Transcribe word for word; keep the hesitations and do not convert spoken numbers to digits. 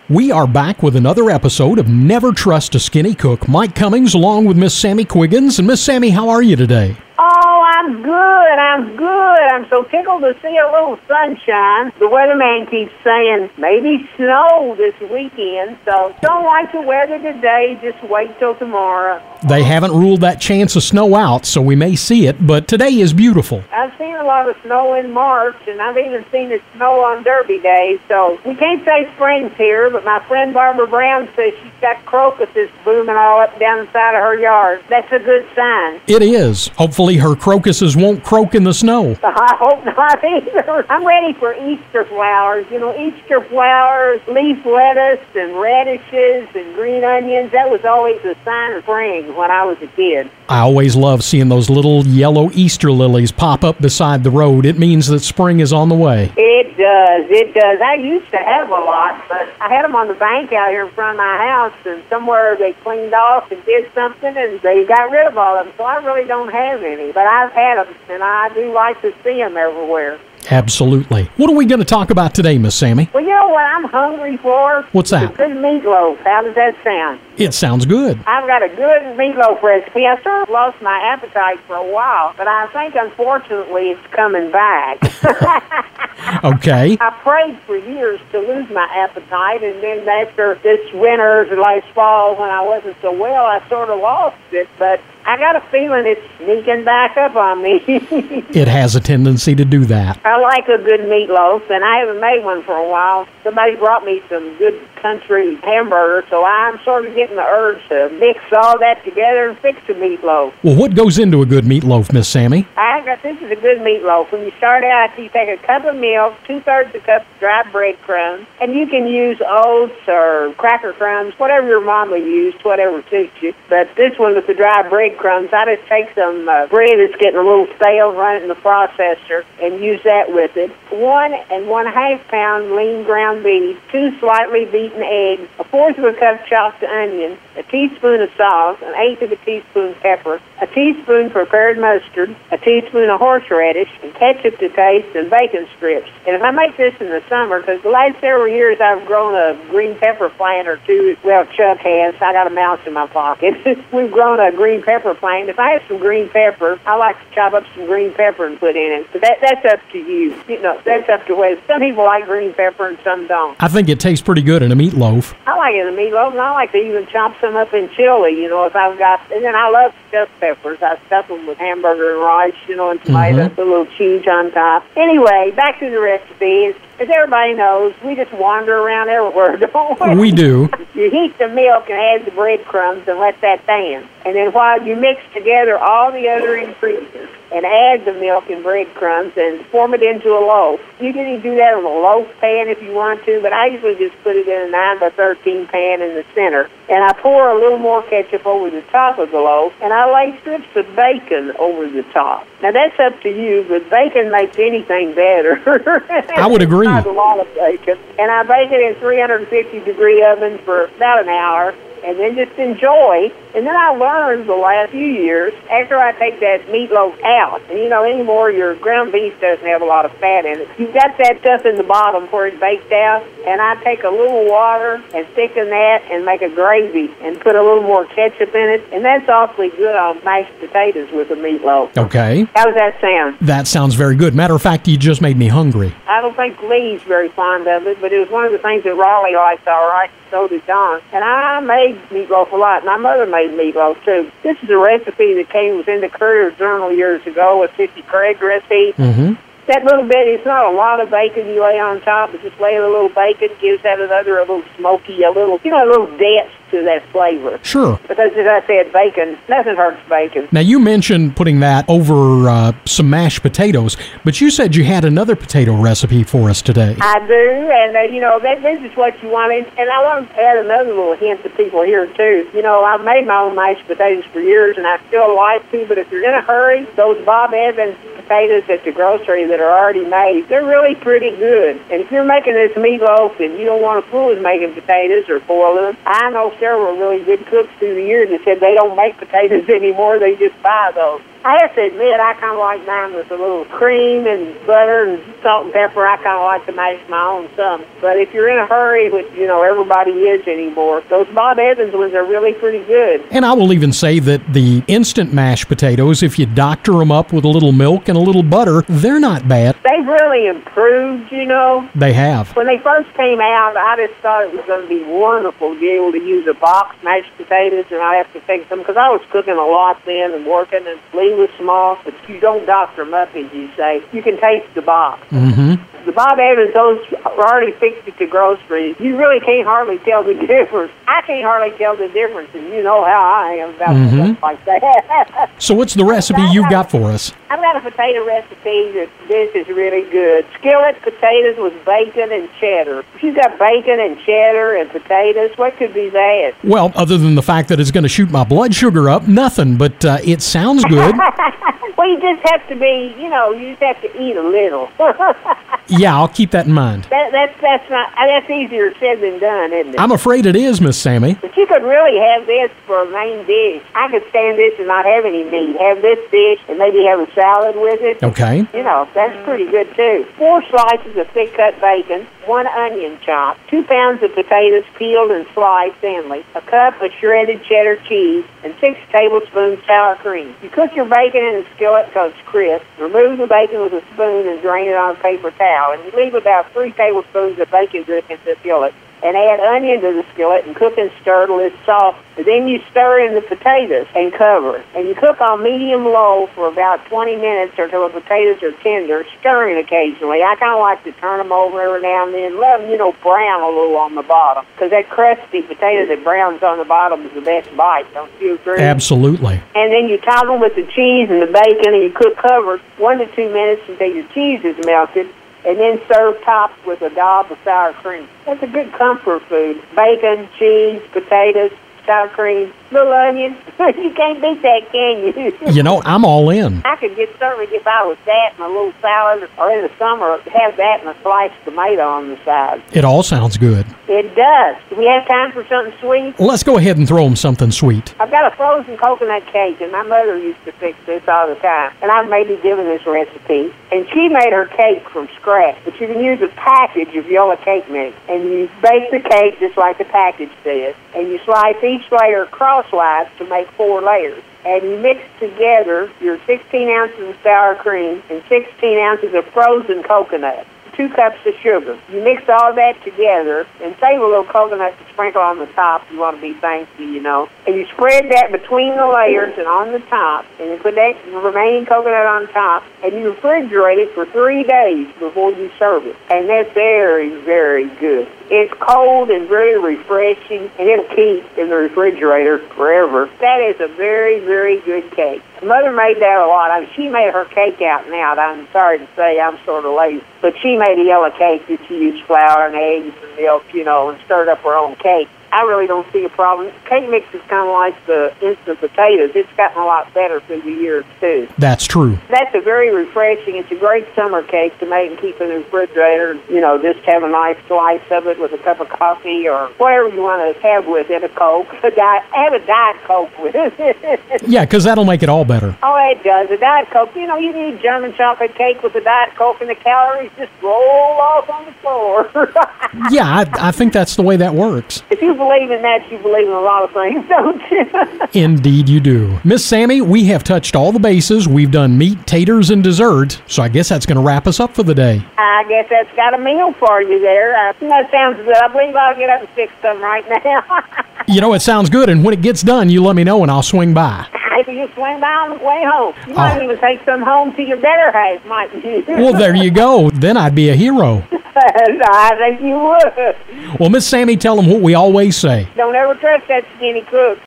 We are back with another episode of Never Trust a Skinny Cook. Mike Cummings along with Miss Sammy Quiggins. And Miss Sammy, how are you today? Oh, I'm good. I'm good. I'm so tickled to see a little sunshine. The weatherman keeps saying maybe snow this weekend. So don't like the weather today. Just wait till tomorrow. They haven't ruled that chance of snow out, so we may see it, but today is beautiful. I've seen a lot of snow in March, and I've even seen it snow on Derby Day. So we can't say spring's here, but my friend Barbara Brown says she's got crocuses blooming all up down the side of her yard. That's a good sign. It is. Hopefully her crocuses won't croak in the snow. I hope not either. I'm ready for Easter flowers. You know, Easter flowers, leaf lettuce, and radishes, and green onions. That was always a sign of spring when I was a kid. I always love seeing those little yellow Easter lilies pop up beside the road. It means that spring is on the way. It does. It does. I used to have a lot, but I had them on the bank out here in front of my house, and somewhere they cleaned off and did something, and they got rid of all of them. So I really don't have any, but I've had them, and I do like to see them everywhere. Absolutely. What are we going to talk about today, Miss Sammy? Well, you know what I'm hungry for? What's that? A good meatloaf. How does that sound? It sounds good. I've got a good meatloaf recipe. I sort of lost my appetite for a while, but I think, unfortunately, it's coming back. Okay. I prayed for years to lose my appetite, and then after this winter, the last fall, when I wasn't so well, I sort of lost it, but I got a feeling it's sneaking back up on me. It has a tendency to do that. I like a good meatloaf, and I haven't made one for a while. Somebody brought me some good country hamburger, so I'm sort of getting the urge to mix all that together and fix a meatloaf. Well, what goes into a good meatloaf, Miss Sammy? I got this is a good meatloaf. When you start out, you take a cup of milk, two-thirds a cup of dry breadcrumbs, and you can use oats or cracker crumbs, whatever your mama used, whatever suits you. But this one with the dry breadcrumbs, I just take some uh, bread that's getting a little stale, run it in the processor, and use that with it. One and one half pound lean ground beef, two slightly beaten eggs, a fourth of a cup chopped onion, a teaspoon of salt, an eighth of a teaspoon pepper, a teaspoon prepared mustard, a teaspoon of horseradish, and ketchup to taste, and bacon strips. And if I make this in the summer, because the last several years I've grown a green pepper plant or two, well, Chuck has, I got a mouse in my pocket. We've grown a green pepper plant. If I have some green pepper, I like to chop up some green pepper and put in it. But that, that's up to you. You know, that's up to whether some people like green pepper and some don't. I think it tastes pretty good in a meatloaf. I like it in a meatloaf, and I like to even chop some up in chili, you know, if I've got, and then I love stuffed peppers. I stuff them with hamburger and rice, you know, and tomato, mm-hmm. a little cheese on top. Anyway, back to the recipe. As everybody knows, we just wander around everywhere, don't we? We do. You heat the milk and add the breadcrumbs and let that stand. And then while you mix together all the other ingredients and add the milk and breadcrumbs and form it into a loaf. You can even do that on a loaf pan if you want to, but I usually just put it in a nine by thirteen pan in the center. And I pour a little more ketchup over the top of the loaf, and I lay strips of bacon over the top. Now, that's up to you, but bacon makes anything better. I would agree. Not a lot of bacon. And I bake it in three hundred fifty degree oven for about an hour, and then just enjoy. And then I learned the last few years, after I take that meatloaf out, and you know, anymore your ground beef doesn't have a lot of fat in it. You've got that stuff in the bottom where it's baked out, and I take a little water and thicken that and make a gravy and put a little more ketchup in it, and that's awfully good on mashed potatoes with a meatloaf. Okay. How does that sound? That sounds very good. Matter of fact, you just made me hungry. I don't think Lee's very fond of it, but it was one of the things that Raleigh liked all right, so did Don. And I made meatloaf a lot. My mother made meatloaf, too. This is a recipe that came within the Courier Journal years ago, a Sissy Craig recipe. Mm-hmm. That little bit, it's not a lot of bacon you lay on top, but just lay a little bacon, gives that another a little smoky, a little, you know, a little depth to that flavor. Sure. Because as I said, bacon, nothing hurts bacon. Now, you mentioned putting that over uh, some mashed potatoes, but you said you had another potato recipe for us today. I do, and, uh, you know, that, this is what you want. And I want to add another little hint to people here, too. You know, I've made my own mashed potatoes for years, and I still like to, but if you're in a hurry, those Bob Evans potatoes at the grocery that are already made, they're really pretty good. And if you're making this meatloaf and you don't want to fool with making potatoes or boil them, I know several really good cooks through the years that said they don't make potatoes anymore, they just buy those. I have to admit, I kind of like mine with a little cream and butter and salt and pepper. I kind of like to make my own some. But if you're in a hurry, which, you know, everybody is anymore, those Bob Evans ones are really pretty good. And I will even say that the instant mashed potatoes, if you doctor them up with a little milk and a little butter, they're not bad. They've really improved, you know. They have. When they first came out, I just thought it was going to be wonderful to be able to use a box mashed potatoes and not have to fix them, because I was cooking a lot then and working, and Lee was small, but you don't doctor them up, as you say. You can taste the box. Mm-hmm. The Bob Evans, those are already fixed at the grocery. You really can't hardly tell the difference. I can't hardly tell the difference, and you know how I am about Mm-hmm. stuff like that. So what's the recipe you've got for us? I've got a potato recipe that this is really good. Skillet potatoes with bacon and cheddar. If you've got bacon and cheddar and potatoes, what could be bad? Well, other than the fact that it's going to shoot my blood sugar up, nothing, but uh, it sounds good. Well, you just have to be, you know, you just have to eat a little. Yeah, I'll keep that in mind. That, that's that's not that's easier said than done, isn't it? I'm afraid it is, Miss Sammy. But you could really have this for a main dish. I could stand this and not have any meat. Have this dish and maybe have a salad with it. Okay. You know, that's pretty good, too. Four slices of thick-cut bacon, one onion chopped, two pounds of potatoes peeled and sliced thinly, a cup of shredded cheddar cheese, and six tablespoons sour cream. You cook your bacon in a skillet until it's crisp. Remove the bacon with a spoon and drain it on a paper towel. And you leave about three tablespoons of bacon dripping to the skillet. And add onion to the skillet and cook and stir till it's soft. And then you stir in the potatoes and cover. And you cook on medium-low for about twenty minutes or till the potatoes are tender, stirring occasionally. I kind of like to turn them over every now and then. Let them, you know, brown a little on the bottom. Because that crusty potato that browns on the bottom is the best bite. Don't you agree? Absolutely. And then you top them with the cheese and the bacon, and you cook covered one to two minutes until your cheese is melted. And then serve topped with a dollop of sour cream. That's a good comfort food. Bacon, cheese, potatoes, sour cream, little onion. You can't beat that, can you? You know, I'm all in. I could get certainly get by with that and a little salad, or in the summer, have that and a sliced tomato on the side. It all sounds good. It does. Do we have time for something sweet? Let's go ahead and throw them something sweet. I've got a frozen coconut cake, and my mother used to fix this all the time. And I've maybe given this recipe. And she made her cake from scratch. But you can use a package of yellow cake mix. And you bake the cake just like the package says. And you slice each layer crosswise to make four layers. And you mix together your sixteen ounces of sour cream and sixteen ounces of frozen coconut. Two cups of sugar. You mix all that together and save a little coconut to sprinkle on the top. You want to be fancy, you know. And you spread that between the layers and on the top. And you put that remaining coconut on top. And you refrigerate it for three days before you serve it. And that's very, very good. It's cold and very refreshing, and it'll keep in the refrigerator forever. That is a very, very good cake. Mother made that a lot. I mean, she made her cake out and out. I'm sorry to say I'm sort of lazy. But she made a yellow cake that she used flour and eggs and milk, you know, and stirred up her own cake. I really don't see a problem. Cake mix is kind of like the instant potatoes. It's gotten a lot better through the years, too. That's true. That's a very refreshing. It's a great summer cake to make and keep in the refrigerator. You know, just have a nice slice of it with a cup of coffee or whatever you want to have with it, a Coke. A diet, have a Diet Coke with it. Yeah, because that'll make it all better. Oh, it does. A Diet Coke. You know, you need German chocolate cake with a Diet Coke and the calories just roll off on the floor. Yeah, I, I think that's the way that works. If you believe in that, you believe in a lot of things, don't you? Indeed you do. Miss Sammy, we have touched all the bases. We've done meat, taters, and dessert, so I guess that's going to wrap us up for the day. I guess that's got a meal for you there. Uh, that sounds good. I believe I'll get up and fix some right now. You know, it sounds good, and when it gets done, you let me know and I'll swing by. Maybe you swing by on the way home. You might Oh. even take some home to your better half, mightn't you? Well, there you go. Then I'd be a hero. I think you would. Well, Miss Sammy, tell them what we always say. Don't ever trust that skinny cook.